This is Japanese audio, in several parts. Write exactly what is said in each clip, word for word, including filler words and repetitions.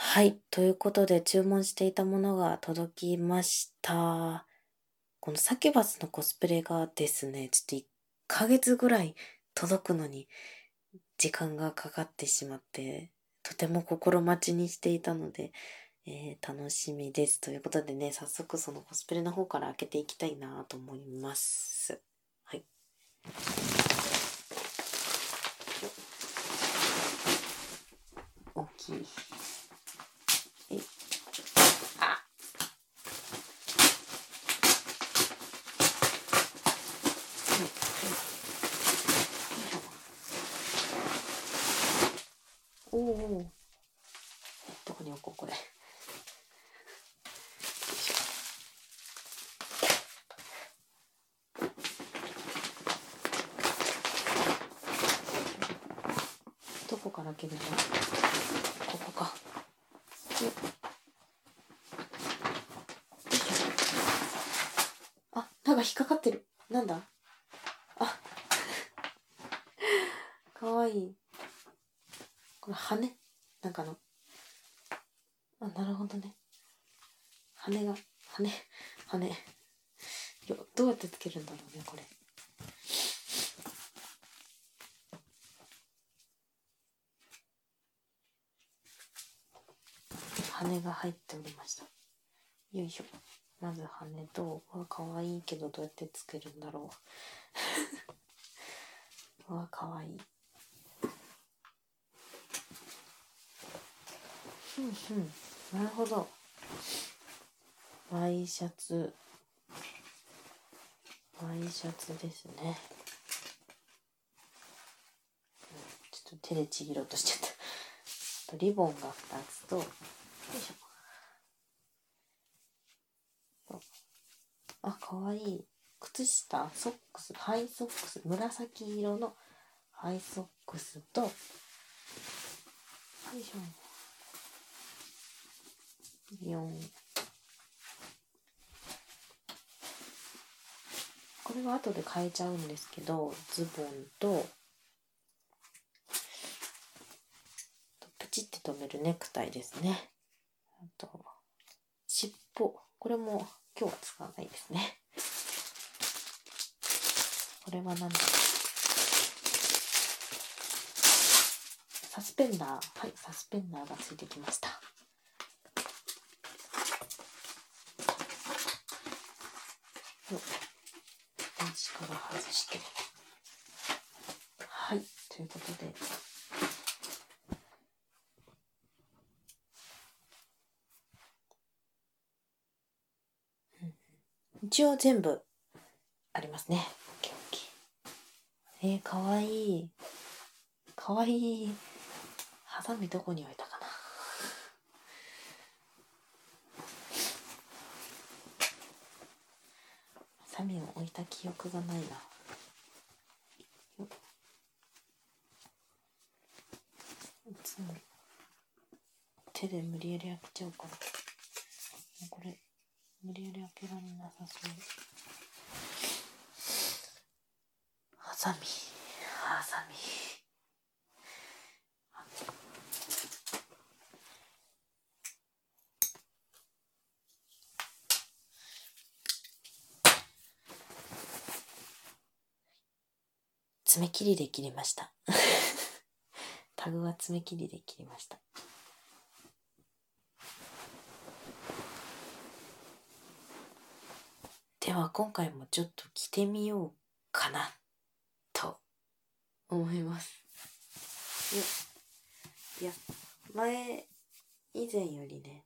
はい。ということで、注文していたものが届きました。このサキュバスのコスプレがですね、ちょっといっかげつぐらい届くのに時間がかかってしまって、とても心待ちにしていたので、えー楽しみです。ということでね、早速そのコスプレの方から開けていきたいなと思います。はい。大きい。えいあはいはいおおー。どこに置こうこれ。どこから開けるんだここか。よよいしょ。あ、なんか引っかかってる。なんだあ、かわいい。これ羽なんかの。あ、なるほどね。羽が、羽、羽。よ、どうやってつけるんだろうね、これ。羽が入っておりました。よいしょ。まず羽と、うわ、かわいいけどどうやってつけるんだろう。うわ、かわいい。ふんふん。なるほど。ワイシャツ。ワイシャツですね。ちょっと手でちぎろうとしちゃった。リボンがふたつと、よいしょ。あ、かわいい。靴下、ソックス、ハイソックス、紫色のハイソックスと、よいしょ。よん。これは後で変えちゃうんですけど、ズボンと、プチって留めるネクタイですね。あと、尻尾。これも今日は使わないですね。これは何だろう。サスペンダー。はい、サスペンダーがついてきました。よっ。電子から外して。はい、ということで。一応全部ありますね。えー、かわいい。かわいい。ハサミどこに置いたかな。ハサミを置いた記憶がないな。いつも手で無理やり開けちゃうから。これ、無理やり開けられなさそう。ハサミ、ハサミ。爪切りで切りました。タグは爪切りで切りました。では今回もちょっと着てみようかなと思います。いや、前以前よりね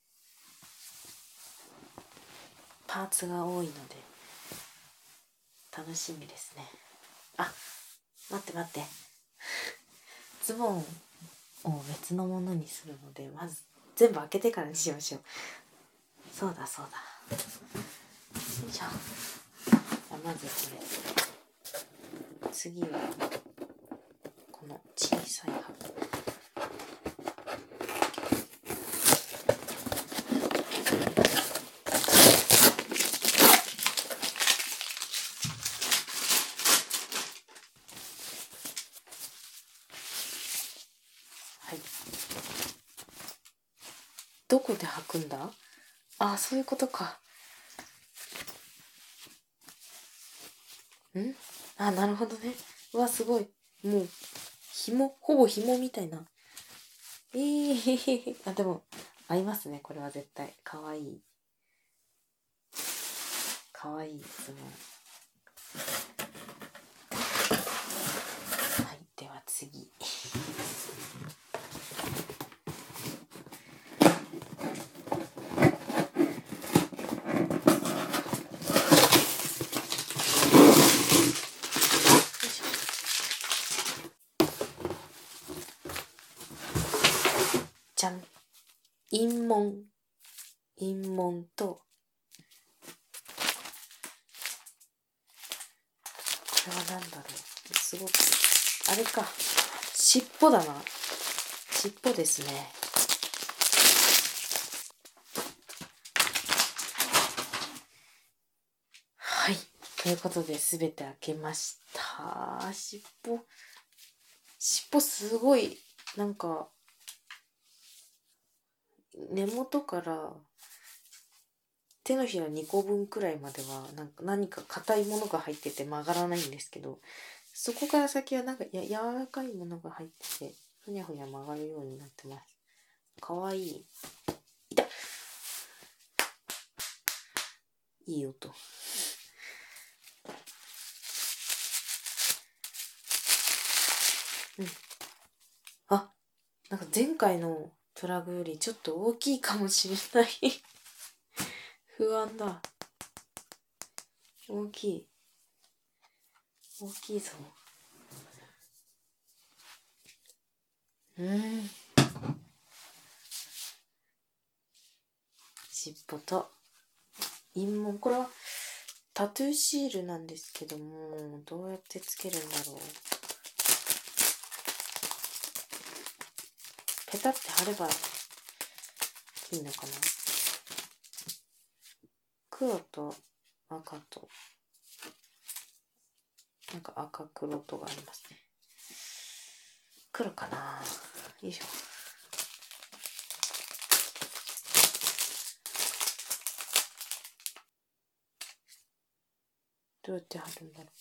パーツが多いので楽しみですね。あ、待って待って。ズボンを別のものにするのでまず全部開けてからにしましょう。そうだそうだ。よいしょ。じゃあまずこれ。次はこの小さい箱。はい。 どこで履くんだ？あ、そういうことか。んあ、なるほどね。うわ、すごい。もう、紐、ほぼ紐みたいな。えー、あ、でも、合いますね、これは絶対。かわいい。かわいいズボン。はい、では次。じゃん。陰紋。陰紋と、これは何だろう。すごく、あれか。尻尾だな。尻尾ですね。はい。ということで、すべて開けました。尻尾。尻尾すごい、なんか、根元から手のひらにこぶんくらいまではなんか何か硬いものが入ってて曲がらないんですけど、そこから先はなんかや柔らかいものが入っててふにゃふにゃ曲がるようになってます。かわいい。痛っ。いい音。うん。あ、なんか前回のプラグよりちょっと大きいかもしれない。不安だ。大きい。大きいぞ。うん。尻尾と陰紋。これはタトゥーシールなんですけども、どうやってつけるんだろう。ペタって貼ればいいのかな。黒と赤と、なんか赤黒とがありますね。黒かな。よいしょ。どうやって貼るんだろ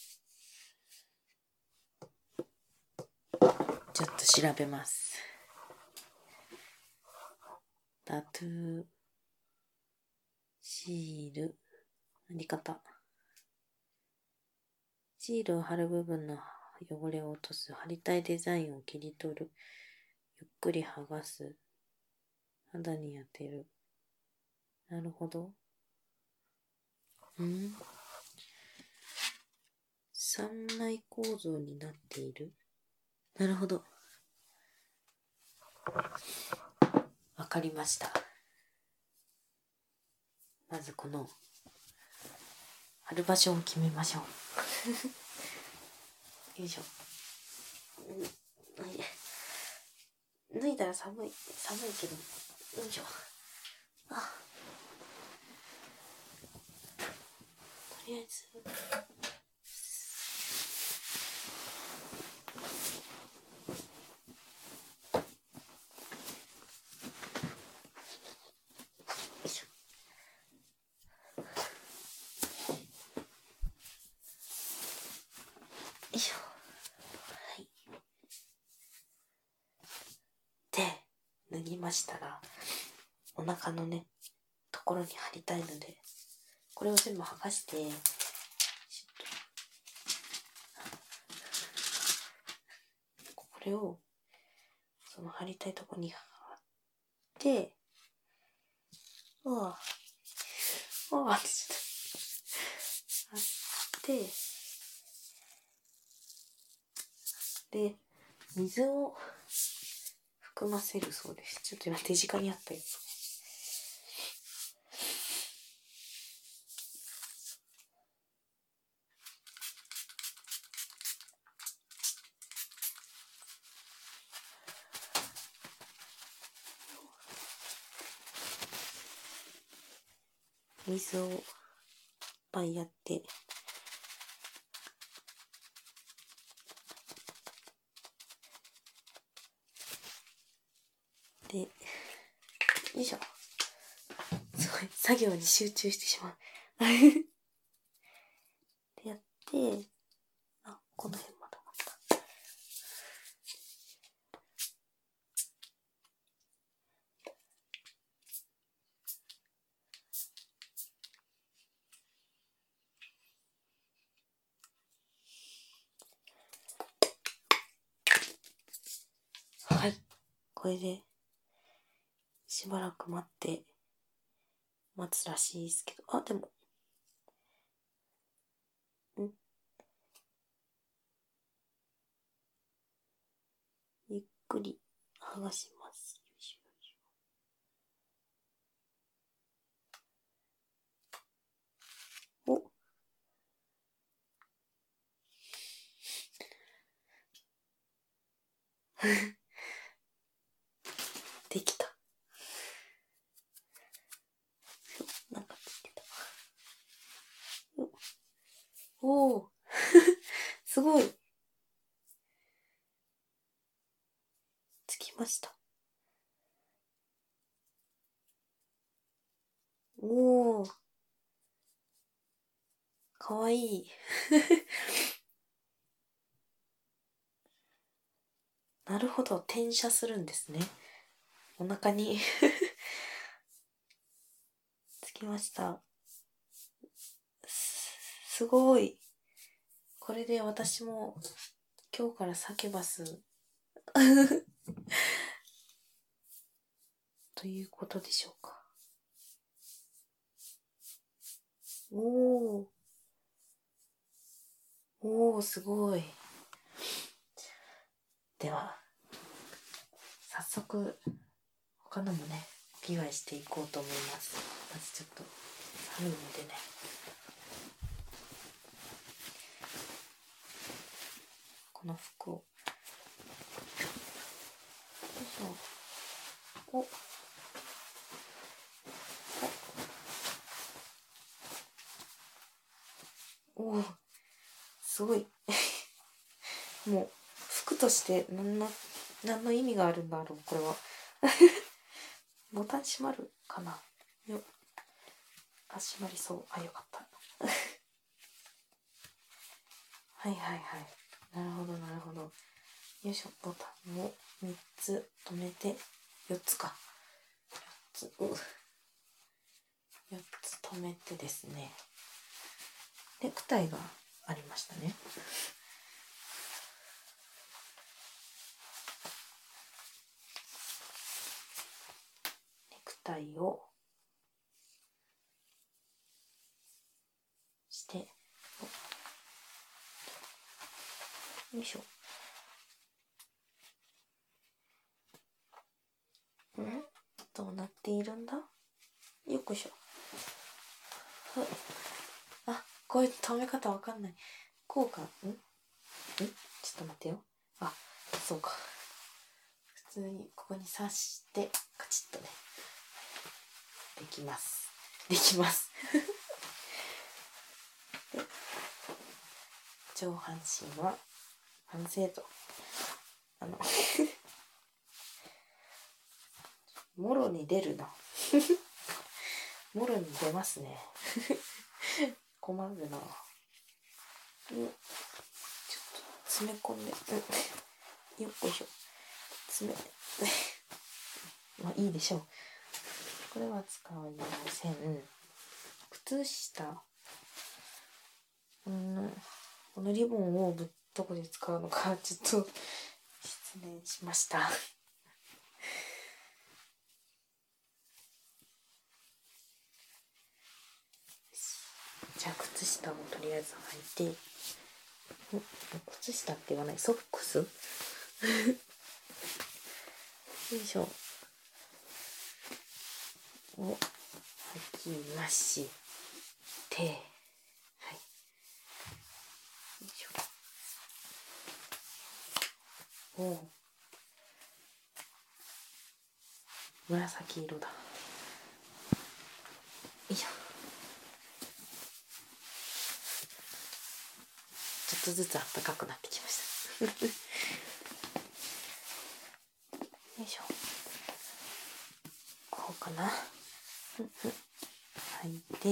う。ちょっと調べます。タトゥーシール貼り方。シールを貼る部分の汚れを落とす。貼りたいデザインを切り取る。ゆっくり剥がす。肌に当てる。なるほど。ん三枚構造になっている。なるほど。わかりました。まずこの貼る場所を決めましょう。よいしょ。脱いだら寒い寒いけど、よいしょ。あ、とりあえずよいしょ。はい。で、脱ぎましたら、お腹のね、ところに貼りたいので、これを全部剥がして、これを、その貼りたいところに貼って、うわぁ、うわぁってちょっと、貼って、で、水を含ませるそうです。ちょっと今手近にあったやつ。水をいっぱいやって、で、よいしょ。 い作業に集中してしまうでやって、あ、この辺まだあった。はい、これでしばらく待って待つらしいですけど、あ、でもんゆっくり剥がします。よいしょよいしょ。おできた。なんかついてた。おおすごい。つきました。おおかわいい。なるほど、転写するんですね。お腹につきました。す、すごい。これで私も今日からサキュバスということでしょうか。おー。おー、すごい。では、早速、他のもね、お着替えしていこうと思います。まずちょっと寒いのでね。この服を。よいしょ。お。おお、すごい。もう、服として何の、何の意味があるんだろう、これは。ボタン閉まるかなよ。あ、閉まりそう。あ、よかった。はいはいはい。なるほどなるほど。よいしょ、ボタンをみっつ止めて、よっつか。よっつ、うよっつ止めてですね。ネクタイがありましたね。ネクタイをして、よいしょ。んどうなっているんだよっこいしょ。あ、こういう止め方わかんない。こうか。んんちょっと待ってよ。あ、そうか。普通にここに刺してカチッとねできますできますで上半身は完成と。あのもろに出るなもろに出ますね困るな。ちょっと詰め込んで、うん、よっこいしょ。詰めまあいいでしょう。これは使いません。靴下、うん、このリボンをぶどこで使うのかちょっと失礼しましたじゃあ靴下をとりあえず履いて、靴下って言わない、ソックスよいしょを履きまして、はい、よいしょ。お紫色だ。よいしょ。ちょっとずつ暖かくなってきましたよいしょ。こうかな履いて、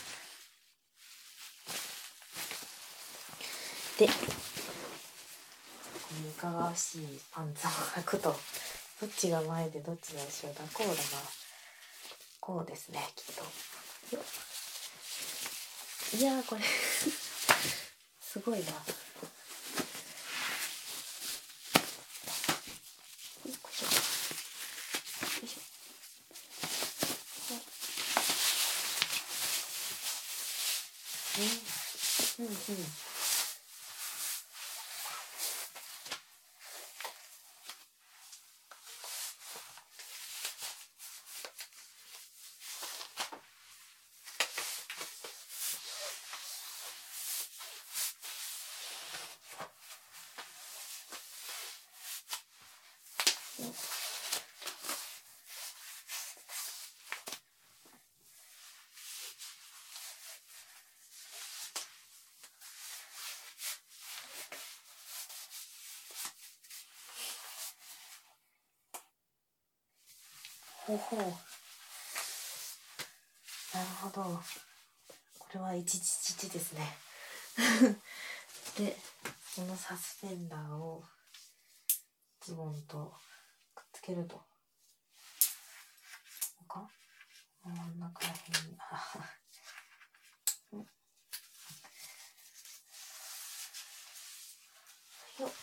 でこのいかがわしいパンツを履くと、どっちが前でどっちが後ろだ、こうだな、こうですね、きっと。よいやーこれすごいな。よいしょよいしょ。うんうんうん。ほほう、なるほど、これはいちちちちですねでこのサスペンダーをズボンとくっつけると、か真ん中ら辺にうんよっ、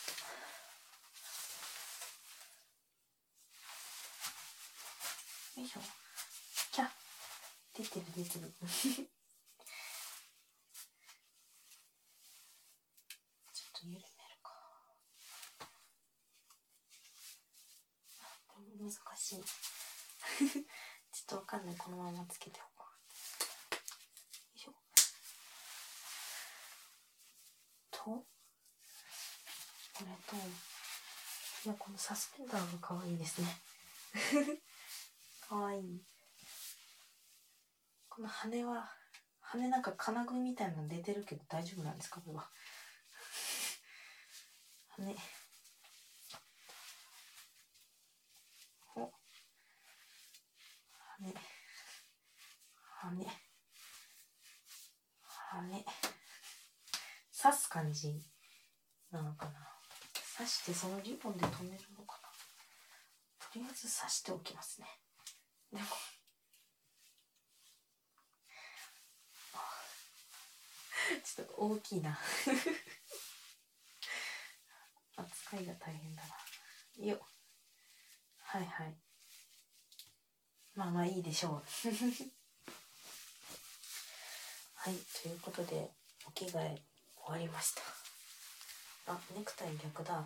よいしょ、キャ出てる出てるちょっと緩めるか、これ難しいちょっとわかんない、このままつけておこう。よいしょと、これと、いやこのサスペンダーがかわいいですねかわいい。この羽は羽なんか金具みたいなの出てるけど大丈夫なんですか、これは羽お羽羽羽刺す感じなのかな、刺してそのリボンで留めるのかな、とりあえず刺しておきますね。でもちょっと大きいな扱いが大変だな。よっ、はいはい、まあまあいいでしょうはい、ということでお着替え終わりました。あ、ネクタイ逆だ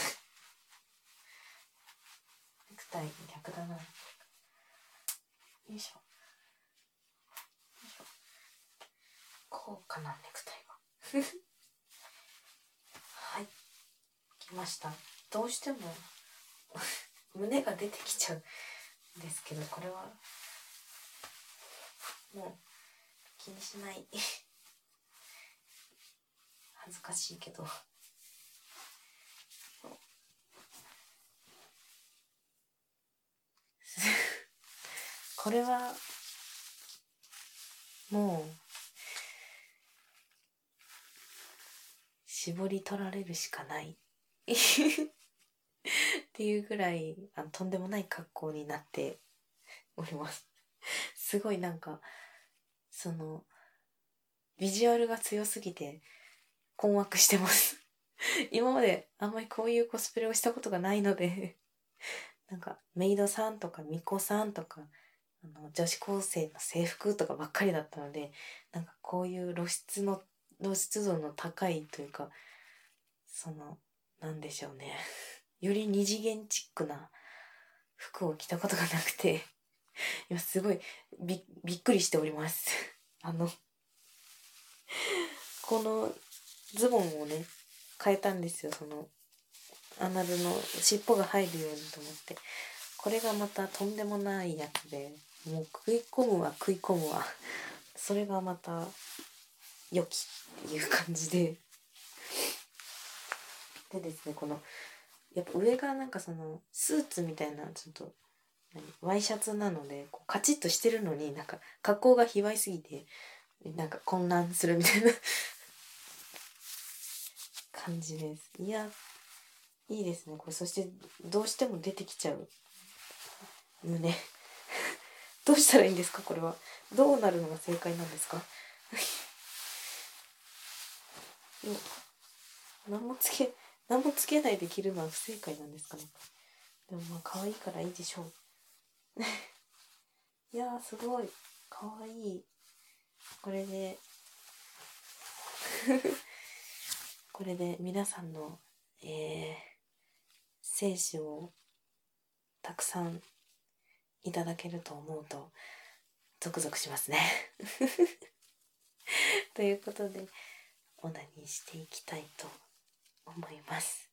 ネクタイ逆だな。よいしょよいしょ、こうかな、ネクタイがはい、来ました。どうしても胸が出てきちゃうんですけど、これはもう気にしない恥ずかしいけどこれはもう絞り取られるしかないっていうぐらいあのとんでもない格好になっておりますすごいなんかそのビジュアルが強すぎて困惑してます今まであんまりこういうコスプレをしたことがないのでなんかメイドさんとか巫女さんとかあの女子高生の制服とかばっかりだったので、なんかこういう露出の露出度の高いというか、そのなんでしょうねより二次元チックな服を着たことがなくて今すごい び, びっくりしておりますあのこのズボンをね変えたんですよ、そのアナルの尻尾が入るようにと思って。これがまたとんでもないやつで、もう食い込むわ食い込むわそれがまた良きっていう感じででですね、このやっぱ上がなんかそのスーツみたいなちょっとワイシャツなのでこうカチッとしてるのになんか格好が卑猥すぎてなんか混乱するみたいな感じです。いやいいですねこれ。そしてどうしても出てきちゃう胸どうしたらいいんですかこれは。どうなるのが正解なんですか何もつけ何もつけないで着るのは不正解なんですかね。でもまあ可愛いからいいでしょういやーすごい可愛い。これでこれで皆さんの、えー、精子をたくさんいただけると思うとゾクゾクしますねということでオナニーしていきたいと思います。